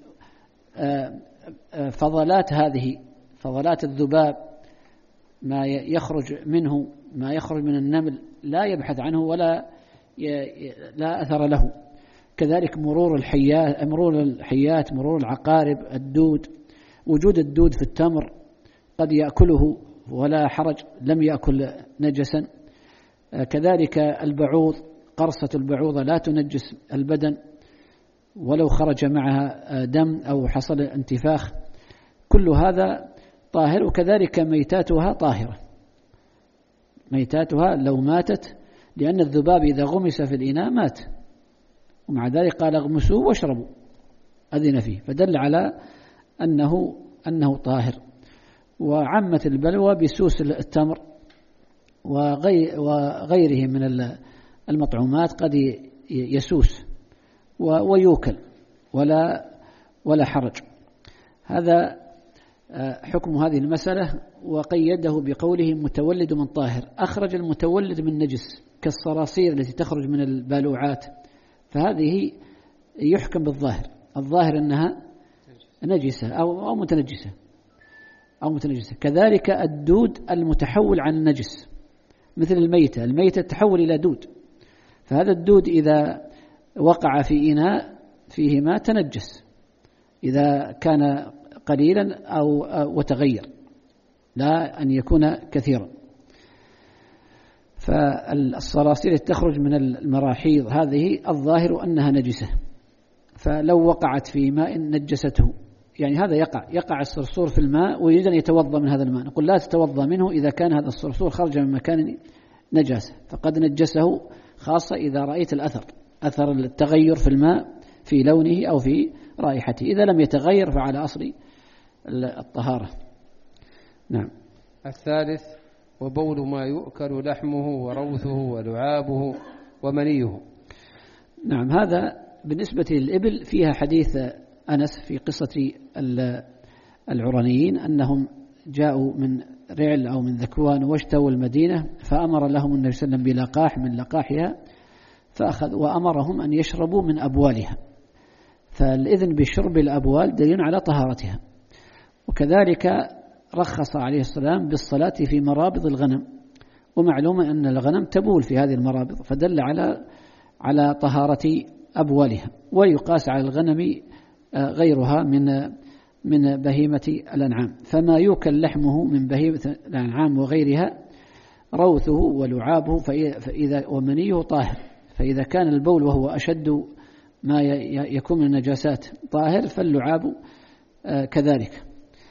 Speaker 2: فضلات الذباب ما يخرج من النمل لا يبحث عنه ولا لا أثر له. كذلك مرور الحيات، مرور العقارب، الدود، وجود الدود في التمر قد يأكله ولا حرج، لم يأكل نجسا. كذلك البعوض، قرصة البعوضة لا تنجس البدن ولو خرج معها دم أو حصل انتفاخ، كل هذا طاهر. وكذلك ميتاتها طاهرة، ميتاتها لو ماتت، لأن الذباب إذا غمس في الإناء مات، ومع ذلك قال: اغمسوه واشربوا، أذن فيه، فدل على أنه طاهر. وعمت البلوى بسوس التمر وغيره من المطعومات قد يسوس ويوكل ولا حرج. هذا حكم هذه المسألة. وقيده بقوله متولد من طاهر، أخرج المتولد من نجس كالصراصير التي تخرج من البالوعات، فهذه يحكم بالظاهر، الظاهر أنها نجسة أو متنجسة. كذلك الدود المتحول عن النجس مثل الميتة تتحول إلى دود، فهذا الدود إذا وقع في إناء فيه ماء تنجس إذا كان قليلا أو وتغير، لا أن يكون كثيرا. فالصراصير تخرج من المراحيض هذه الظاهر أنها نجسة، فلو وقعت في ماء نجسته، يعني هذا يقع الصرصور في الماء ويريد أن يتوضأ من هذا الماء، نقول لا تتوضأ منه إذا كان هذا الصرصور خرج من مكان نجاسة، فقد نجسه، خاصة إذا رأيت أثر التغير في الماء في لونه أو في رائحته. إذا لم يتغير فعلى أصل الطهارة. نعم.
Speaker 1: الثالث وبول ما يؤكل لحمه وروثه ولعابه ومنيه.
Speaker 2: نعم. هذا بالنسبة للإبل فيها حديث أنس في قصة العرانيين أنهم جاءوا من رعل أو من ذكوان واشتوا المدينة، فأمر لهم النبي صلى الله عليه وسلم بلقاح من لقاحها وأمرهم أن يشربوا من أبوالها، فالإذن بشرب الأبوال دليل على طهارتها. وكذلك رخص عليه السلام بالصلاة في مرابض الغنم، ومعلوم أن الغنم تبول في هذه المرابض، فدل على طهارة أبوالها. ويقاس على الغنم غيرها من من بهيمة الأنعام. فما يوكل لحمه من بهيمة الأنعام وغيرها روثه ولعابه فإذا ومنيه طاهر، فإذا كان البول وهو أشد ما يكون من النجاسات طاهر فاللعاب كذلك.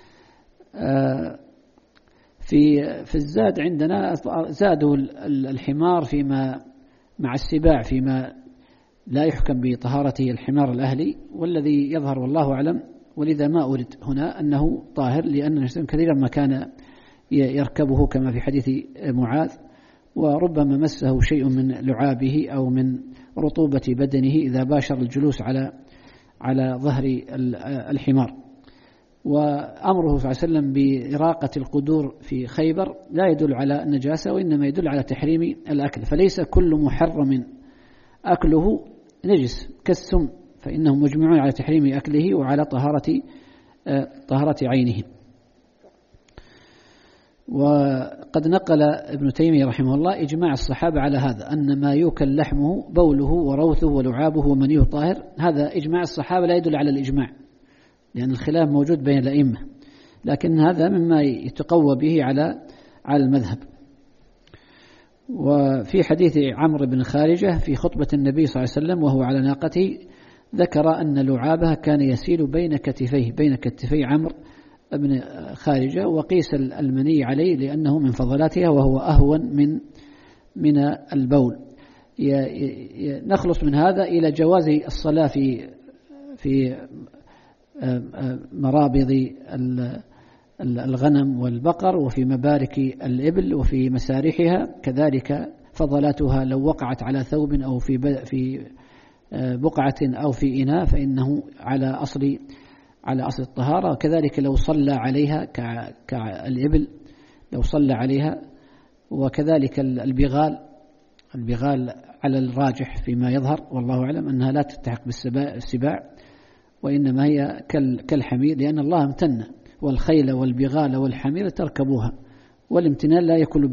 Speaker 2: في الزاد عندنا زادوا الحمار فيما مع السباع فيما لا يحكم بطهارته الحمار الأهلي، والذي يظهر والله أعلم ولذا ما أرد هنا أنه طاهر، لأن الإنسان كثيرا ما كان يركبه كما في حديث معاذ، وربما مسه شيء من لعابه أو من رطوبة بدنه إذا باشر الجلوس على ظهر الحمار. وأمره صلى الله عليه وسلم بإراقة القدور في خيبر لا يدل على النجاسة، وإنما يدل على تحريم الأكل، فليس كل محرم أكله نجس كالسم، فإنهم مجمعون على تحريم أكله وعلى طهارة عينه. وقد نقل ابن تيمية رحمه الله إجماع الصحابة على هذا، أن ما يوكل لحمه بوله وروثه ولعابه ومنيه طاهر. هذا إجماع الصحابة لا يدل على الإجماع، لأن الخلاف موجود بين الأئمة، لكن هذا مما يتقوى به على المذهب. وفي حديث عمرو بن خارجة في خطبة النبي صلى الله عليه وسلم وهو على ناقته ذكر أن لعابها كان يسيل بين كتفي عمرو بن خارجة، وقيس المني عليه لأنه من فضلاتها وهو أهون من البول. نخلص من هذا إلى جواز الصلاة في مرابض الغنم والبقر وفي مبارك الإبل وفي مسارحها، كذلك فضلاتها لو وقعت على ثوب أو في بقعة أو في إناء فإنه على أصل الطهارة. وكذلك لو صلى عليها كالإبل لو صلى عليها، وكذلك البغال على الراجح فيما يظهر والله أعلم أنها لا تلتحق بالسباع، وإنما هي كالحمير، لأن الله امتن والخيل والبغال والحمير تركبوها، والامتنان لا يكون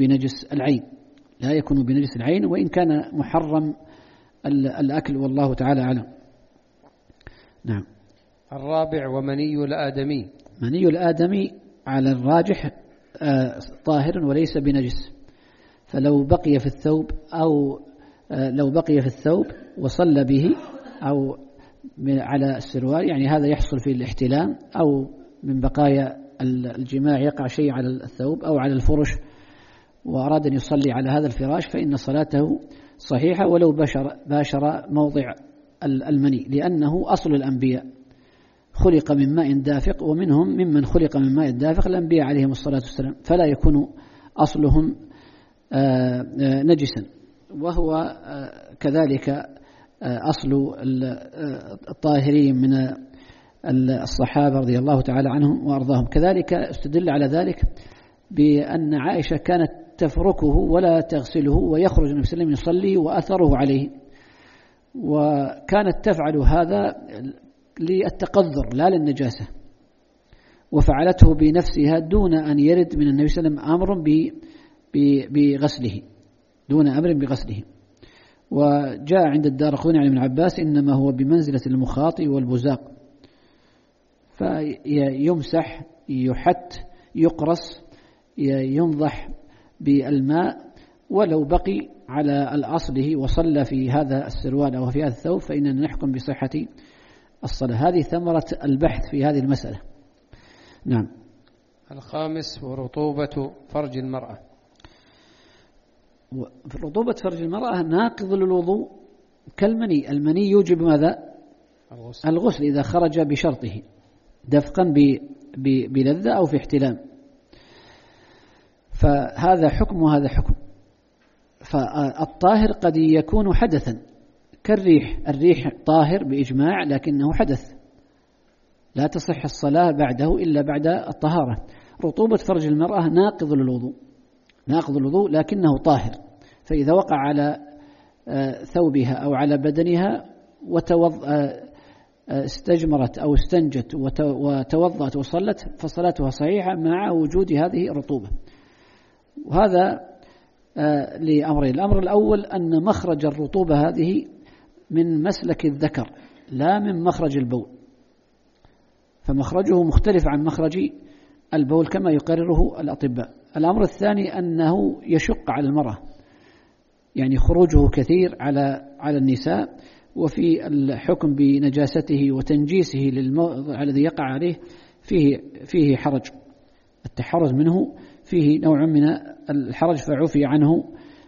Speaker 2: بنجس العين وإن كان محرم الأكل والله تعالى أعلم. نعم.
Speaker 1: الرابع ومني الآدمي.
Speaker 2: مني الآدمي على الراجح طاهر وليس بنجس، فلو بقي في الثوب أو لو بقي في الثوب وصلى به أو على السروال، يعني هذا يحصل في الاحتلام أو من بقايا الجماع يقع شيء على الثوب أو على الفرش وأراد أن يصلي على هذا الفراش فإن صلاته صحيحة ولو باشر موضع المني، لأنه أصل الأنبياء خلق من ماء دافق، ومنهم ممن خلق من ماء دافق الأنبياء عليهم الصلاة والسلام، فلا يكون أصلهم نجسا. وهو كذلك أصل الطاهرين من الصحابة رضي الله تعالى عنهم وأرضاهم. كذلك استدل على ذلك بأن عائشة كانت تفركه ولا تغسله ويخرج النبي صلى الله عليه وسلم يصلي وأثره عليه، وكانت تفعل هذا للتقذر لا للنجاسة، وفعلته بنفسها دون أن يرد من النبي صلى الله عليه وسلم أمر بغسله، دون أمر بغسله. وجاء عند الدارقطني عن ابن عباس إنما هو بمنزلة المخاط والبزاق، فيمسح يحت يقرص ينضح بالماء، ولو بقي على الأصله وصلى في هذا السروال أو في هذا الثوب فإننا نحكم بصحة الصلاة. هذه ثمرة البحث في هذه المسألة. نعم.
Speaker 1: الخامس ورطوبة فرج المرأة.
Speaker 2: رطوبة فرج المرأة ناقض للوضوء كالمني. المني يوجب ماذا؟ الغسل إذا خرج بشرطه دفقا بلذة أو في احتلام، فهذا حكم وهذا حكم. فالطاهر قد يكون حدثا كالريح، الريح طاهر بإجماع لكنه حدث لا تصح الصلاة بعده إلا بعد الطهارة. رطوبة فرج المرأة ناقض للوضوء لكنه طاهر، فإذا وقع على ثوبها أو على بدنها استجمرت أو استنجت وتوضأت وصلت فصلاتها صحيحة مع وجود هذه الرطوبة. وهذا لأمرين: الأمر الأول أن مخرج الرطوبة هذه من مسلك الذكر لا من مخرج البول، فمخرجه مختلف عن مخرج البول كما يقرره الأطباء. الأمر الثاني أنه يشق على المرأة، يعني خروجه كثير على النساء، وفي الحكم بنجاسته وتنجيسه للموضع الذي يقع عليه فيه حرج. التحرز منه فيه نوع من الحرج، فعفي عنه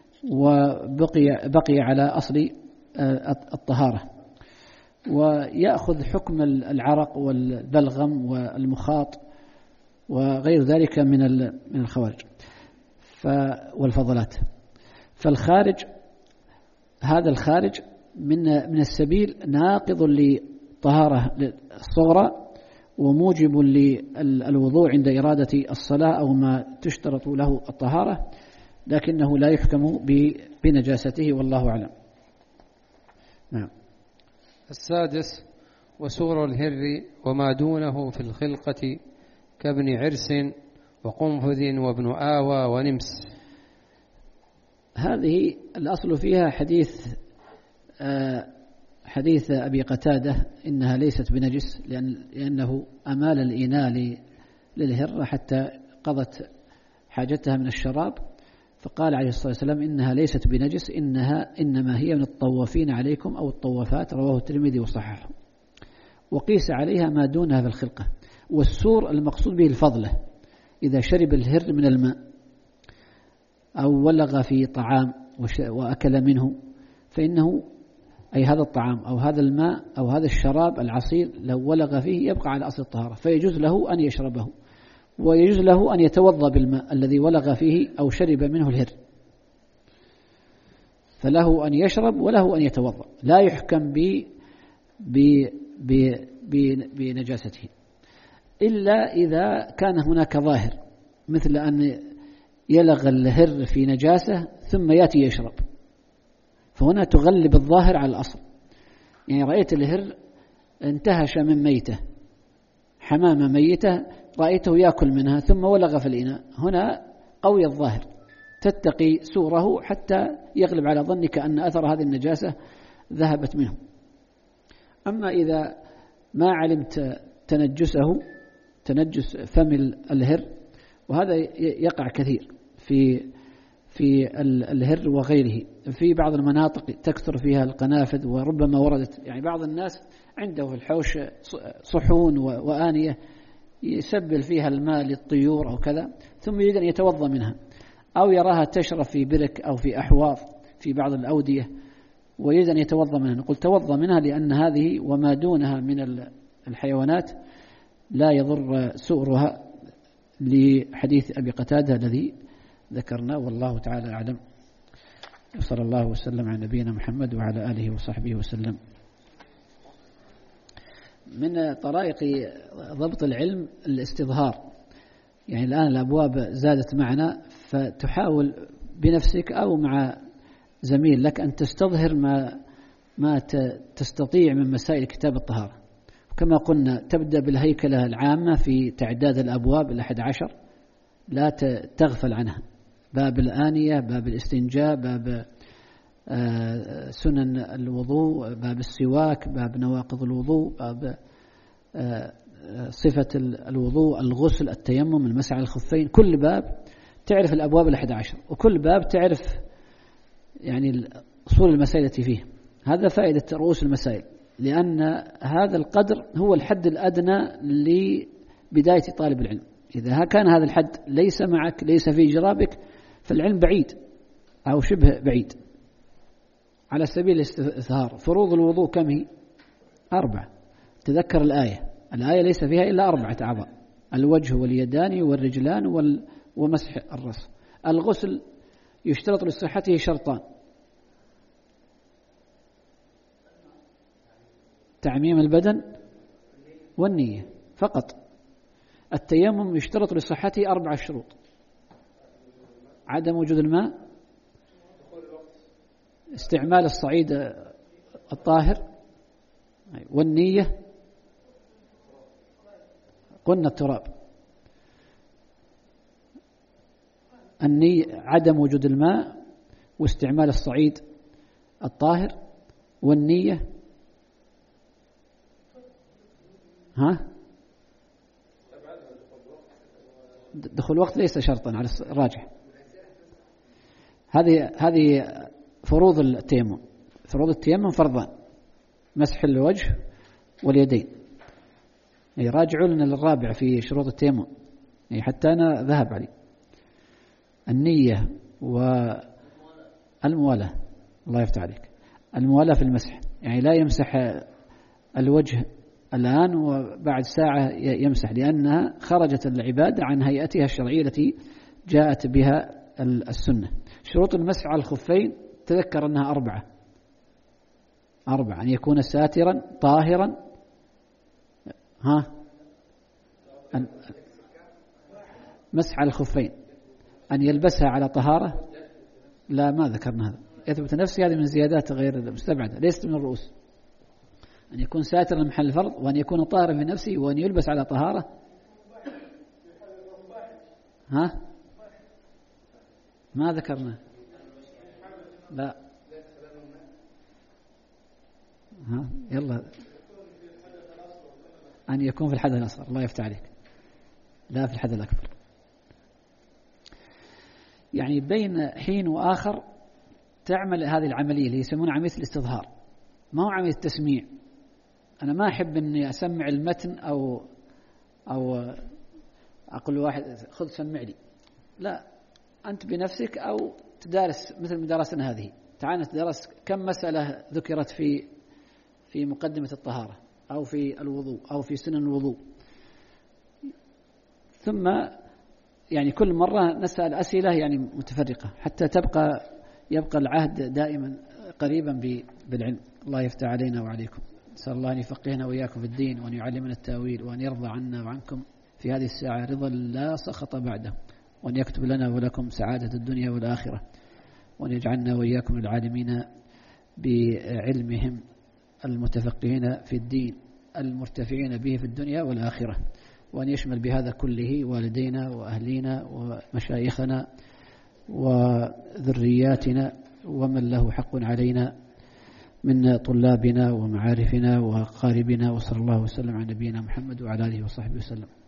Speaker 2: وبقي على أصل الطهارة. ويأخذ حكم العرق والبلغم والمخاط وغير ذلك من الخوارج والفضلات. فالخارج، هذا الخارج من السبيل ناقض لطهارة الصغرى وموجب للوضوء عند إرادة الصلاة أو ما تشترط له الطهارة، لكنه لا يحكم بنجاسته والله أعلم. نعم.
Speaker 1: السادس: وسور الهر وما دونه في الخلقة كابن عرس وقنفذ وابن آوى ونمس.
Speaker 2: هذه الأصل فيها حديث أبي قتادة إنها ليست بنجس، لأنه أمال الإناء للهرة حتى قضت حاجتها من الشراب، فقال عليه الصلاة والسلام إنها ليست بنجس، إنما هي من الطوافين عليكم أو الطوافات، رواه الترمذي وصححه. وقيس عليها ما دونها في الخلقة. والسور المقصود به الفضلة، إذا شرب الهر من الماء أو ولغ في طعام وأكل منه، فإنه أي هذا الطعام أو هذا الماء أو هذا الشراب العصير لو ولغ فيه يبقى على أصل الطهارة، فيجوز له أن يشربه، ويجوز له أن يتوضأ بالماء الذي ولغ فيه أو شرب منه الهر، فله أن يشرب وله أن يتوضأ، لا يحكم بنجاسته إلا إذا كان هناك ظاهر، مثل أن يلغ الهر في نجاسة ثم يأتي يشرب، فهنا تغلب الظاهر على الأصل. يعني رأيت الهر انتهش من ميتة، حمامة ميتة رأيته يأكل منها ثم ولغ في الإناء، هنا قوي الظاهر، تتقي سوره حتى يغلب على ظنك أن أثر هذه النجاسة ذهبت منه. أما إذا ما علمت تنجس فم الهر، وهذا يقع كثير في الهر وغيره، في بعض المناطق تكثر فيها القنافذ، وربما وردت، يعني بعض الناس عنده في الحوش صحون وآنية يسبل فيها الماء للطيور أو كذا، ثم يريد أن يتوضأ منها، أو يراها تشرب في برك أو في أحواض في بعض الأودية ويريد أن يتوضأ منها. نقول توضأ منها، لأن هذه وما دونها من الحيوانات لا يضر سؤرها، لحديث أبي قتادة الذي ذكرنا، والله تعالى أعلم. صلى الله وسلم على نبينا محمد وعلى آله وصحبه وسلم. من طرائق ضبط العلم الاستظهار، يعني الآن الأبواب زادت معنا، فتحاول بنفسك أو مع زميل لك أن تستظهر ما تستطيع من مسائل كتاب الطهارة. كما قلنا تبدأ بالهيكلة العامة في تعداد الأبواب 11، لا تغفل عنها، باب الآنية، باب الاستنجاء، باب سنن الوضوء، باب السواك، باب نواقض الوضوء، باب صفة الوضوء، الغسل، التيمم، المسح على الخفين. كل باب تعرف الأبواب 11، وكل باب تعرف يعني أصول المسائل التي فيه. هذا فائدة رؤوس المسائل، لأن هذا القدر هو الحد الأدنى لبداية طالب العلم. إذا كان هذا الحد ليس معك، ليس في جرابك، فالعلم بعيد أو شبه بعيد. على سبيل الاستظهار، فروض الوضوء كم هي؟ 4. تذكر الآية ليس فيها إلا 4 أعضاء: الوجه واليدان والرجلان ومسح الرأس. الغسل يشترط لصحته شرطان: تعميم البدن والنية فقط. التيمم يشترط لصحته 4 شروط: عدم وجود الماء، استعمال الصعيد الطاهر، والنية، قلنا التراب. النية عدم وجود الماء، واستعمال الصعيد الطاهر، والنية دخول الوقت ليس شرطا على الراجح. هذه فروض التيمم. فروض التيمم فرضان: مسح الوجه واليدين. راجعوا لنا للرابع في شروط التيمم، حتى أنا ذهب علي: النية والموالاة. الله يفتح عليك. الموالاة في المسح، يعني لا يمسح الوجه الآن وبعد ساعة يمسح، لأنها خرجت العبادة عن هيئتها الشرعية التي جاءت بها السنة. شروط المسح على الخفين تذكر أنها أربعة: أن يكون ساترا طاهرا، مسح على الخفين، أن يلبسها على طهارة. لا، ما ذكرنا هذا. يثبت نفسي، هذه من زيادات غير مستبعدة، ليست من الرؤوس. أن يكون ساترا محل الفرض، وأن يكون طاهرا في نفسه، وأن يلبس على طهارة. ما ذكرنا. لا. يلا، أن يكون في الحدث الأصغر. الله يفتح عليك. لا، في الحدث الأكبر. يعني بين حين وآخر تعمل هذه العملية اللي يسمونها عملية الاستظهار، ما هو عملية التسميع. أنا ما أحب أني أسمع المتن أو أقول واحد خذ سمع لي. لا، أنت بنفسك أو تدارس مثل مدارسنا هذه. تعال نتدرس كم مسألة ذكرت في مقدمة الطهارة أو في الوضوء أو في سنن الوضوء، ثم يعني كل مرة نسأل أسئلة يعني متفرقة حتى يبقى العهد دائما قريبا بالعلم. الله يفتح علينا وعليكم. نسأل الله أن يفقهنا وإياكم في الدين، وأن يعلمنا التأويل، وأن يرضى عنا وعنكم في هذه الساعة رضا لا سخط بعده، وأن يكتب لنا ولكم سعادة الدنيا والآخرة، وأن يجعلنا وإياكم العالمين بعلمهم المتفقهين في الدين المرتفعين به في الدنيا والآخرة، وأن يشمل بهذا كله والدينا وأهلينا ومشايخنا وذرياتنا ومن له حق علينا من طلابنا ومعارفنا وقاربنا. وصلى الله وسلم على نبينا محمد وعلى آله وصحبه وسلم.